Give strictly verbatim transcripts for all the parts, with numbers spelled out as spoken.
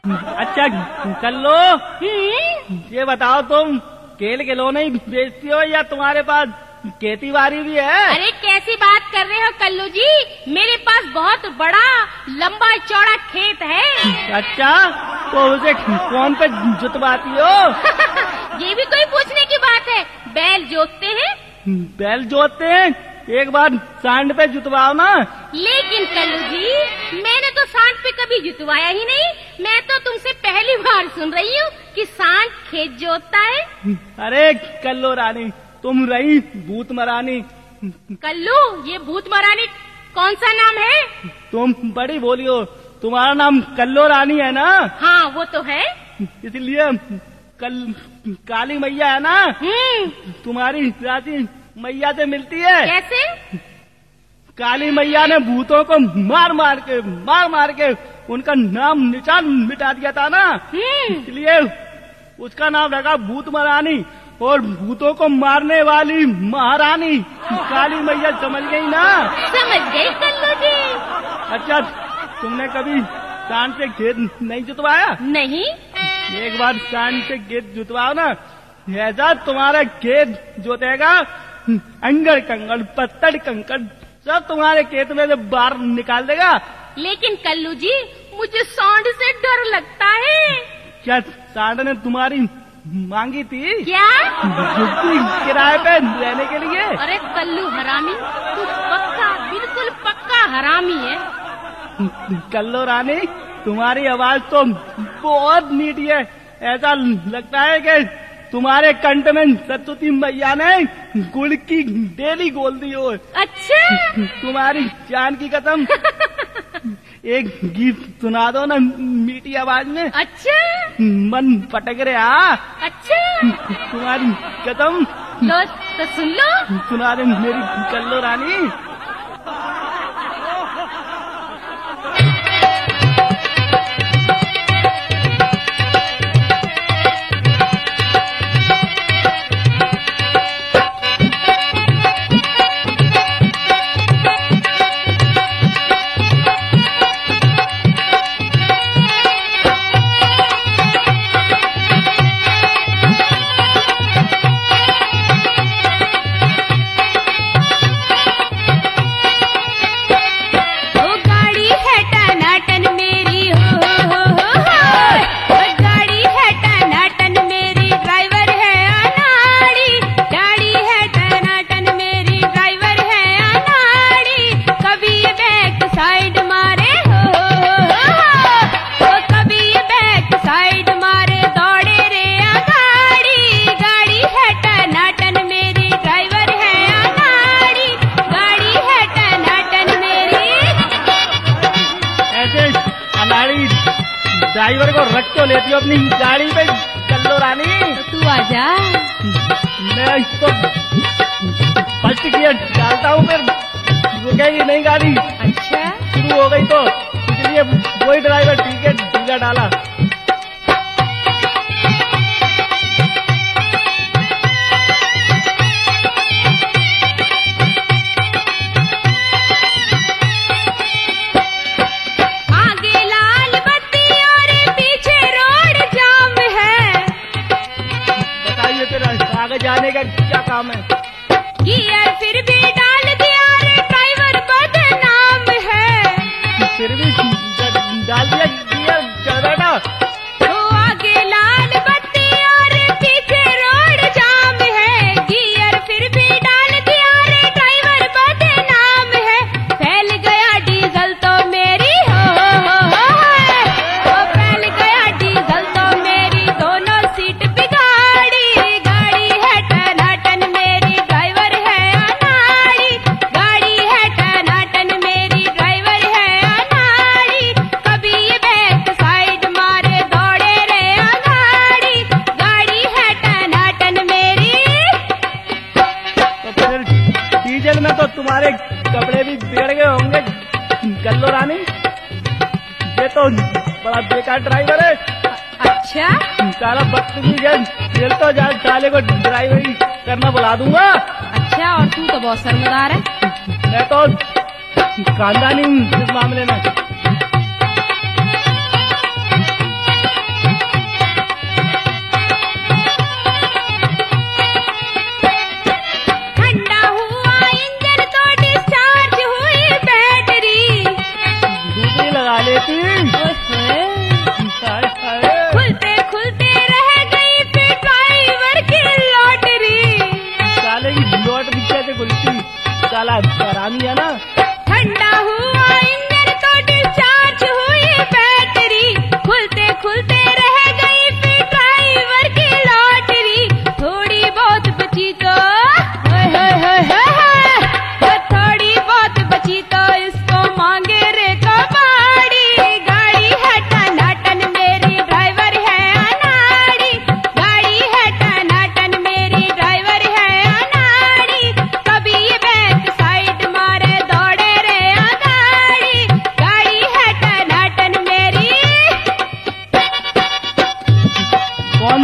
अच्छा कल्लो, ये बताओ तुम केल खिलौने ही बेचती हो या तुम्हारे पास खेती बाड़ी भी है? अरे कैसी बात कर रहे हो कल्लू जी, मेरे पास बहुत बड़ा लंबा चौड़ा खेत है। अच्छा, तो उसे कौन पे जुतवाती हो? ये भी कोई पूछने की बात है, बैल जोतते हैं। बैल जोतते हैं? एक बार सांड पे जुतवाओ ना। लेकिन कल्लू जी, मैंने तो सांड पे कभी जुतवाया ही नहीं। मैं तो तुमसे पहली बार सुन रही हूँ कि सांड खेत जोतता है। अरे कल्लो रानी, तुम रही भूत मरानी। कल्लू, ये भूत मरानी कौन सा नाम है? तुम बड़ी बोली हो, तुम्हारा नाम कल्लो रानी है ना? हाँ वो तो है। इसलिए कल काली मैया है ना, तुम्हारी राशि मैया से मिलती है। कैसे? काली मैया ने भूतों को मार मार के मार मार के उनका नाम निशान मिटा दिया था ना, इसलिए उसका नाम रखा भूत मरानी। और भूतों को मारने वाली महारानी काली मैया, समझ गई ना? समझ गई कल्लू जी। अच्छा, तुमने कभी सांड से खेत नहीं जुतवाया? नहीं। एक बार सांड से खेत जुतवाओ ना, ऐसा तुम्हारा खेत जोतेगा, अंगड़ कंगड़ पत्थर कंकड़ सब तुम्हारे खेत में से बाहर निकाल देगा। लेकिन कल्लू जी, मुझे सांड से डर लगता है। क्या सांड ने तुम्हारी मांगी थी? क्या? किराए पे रहने के लिए? अरे कल्लू हरामी, तू पक्का बिल्कुल पक्का हरामी है। कल्लो रानी, तुम्हारी आवाज तो बहुत मीठी है, ऐसा लगता है कि तुम्हारे कंठ में सरस्वती मैया ने गुड़ की डेली गोल दी हो। अच्छा? तुम्हारी जान की कसम, एक गीत सुना दो ना मीठी आवाज में। अच्छा? मन पटक रहा। अच्छा? तुम्हारी कसम। लो तो सुन लो। सुना दे मेरी कल्लो रानी। ड्राइवर को रख तो लेती हो अपनी गाड़ी पे कल्लो रानी। तो तू आजा। मैं इसको फर्स्ट गियर डालता हूँ, फिर रुकेगी नहीं गाड़ी। अच्छा? शुरू हो गई तो इसलिए वही ड्राइवर ठीक है, ढीला डाला। आगे जाने का क्या काम है? गियर फिर भी डाल दिया रे ड्राइवर, बदनाम है। फिर भी डाल दिया गियर, चल बैठा। तो आगे लाल बत्ती और पीछे रोड जाम है। गियर फिर भी डाल दिया रे ड्राइवर, बदनाम है। फैल गया डीजल तो मेरी हो हो हो हो, फैल गया डीजल तो मेरी दोनों सीट बिगाड़ी। डीजल में तो तुम्हारे कपड़े भी बिगड़ गए होंगे कल्लो रानी। ये तो बड़ा बेकार ड्राइवर है। अच्छा? सारा बदतमीज है, जेल तो जा, साले को ड्राइवरी करना बुला दूंगा। अच्छा, और तू तो बहुत शर्मदार है। मैं तो खानदानी हूँ इस मामले में।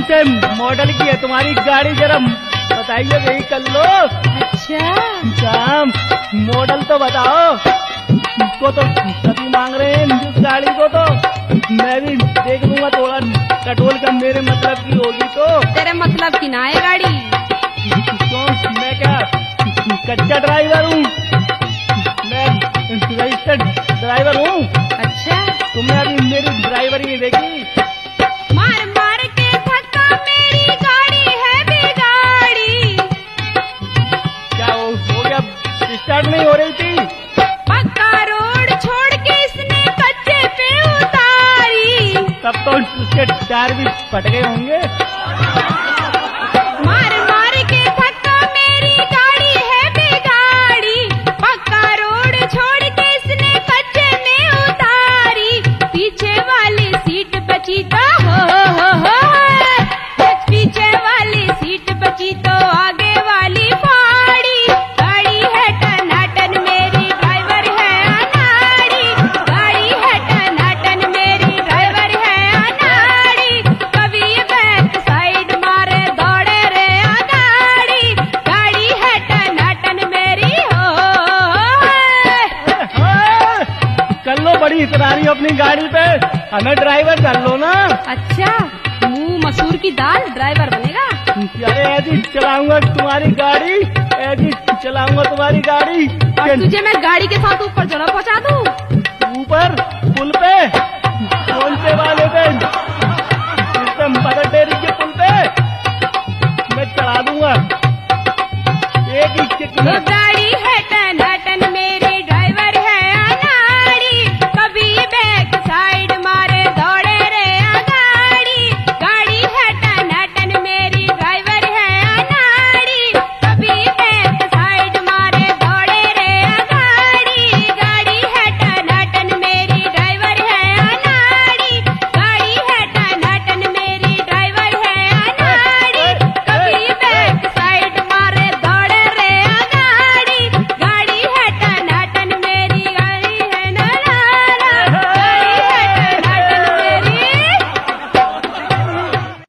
से मॉडल की है तुम्हारी गाड़ी, जरा बताइए वही कर लो। अच्छा, शाम मॉडल तो बताओ। इसको तो सभी मांग रहे हैं इस गाड़ी को, तो मैं भी देख लूंगा थोड़ा टटोल कर, मेरे मतलब की होगी तो। तेरे मतलब की ना है गाड़ी। तो मैं क्या कच्चा ड्राइवर हूँ, मैं रजिस्टर्ड ड्राइवर हूँ। अच्छा, तुमने अभी मेरी ड्राइवरी नहीं देखी। मार मार के थका मेरी गाड़ी है बिगाड़ी। क्या हो, हो गया, स्टार्ट नहीं हो रही थी? पक्का रोड छोड़ के इसने कच्चे पे उतारी। तब तो उसके टायर भी फट गए होंगे। मार मार के थका मेरी गाड़ी है बिगाड़ी। पक्का रोड छोड़ के इसने कच्चे में उतारी। पीछे वाली सीट बची तो हो हो हो हो। पीछे वाली सीट बची तो आगे वाली फाड़ी। गाड़ी है टनाटन मेरी ड्राइवर है अनाड़ी। गाड़ी है टनाटन मेरी ड्राइवर है अनाड़ी। कभी बैक साइड मारे दौड़े रे अगाड़ी। गाड़ी है टनाटन मेरी हो। कर लो बड़ी इतरारी अपनी गाड़ी पे, हमें ड्राइवर कर लो ना। अच्छा, मुंह मसूर की दाल ड्राइवर बनेगा। अरे ऐसी चलाऊंगा तुम्हारी गाड़ी, ऐसी चलाऊंगा तुम्हारी गाड़ी। और तुझे मैं गाड़ी के साथ ऊपर जरा पहुंचा दूं। ऊपर पुल पे कौन से वाले पे?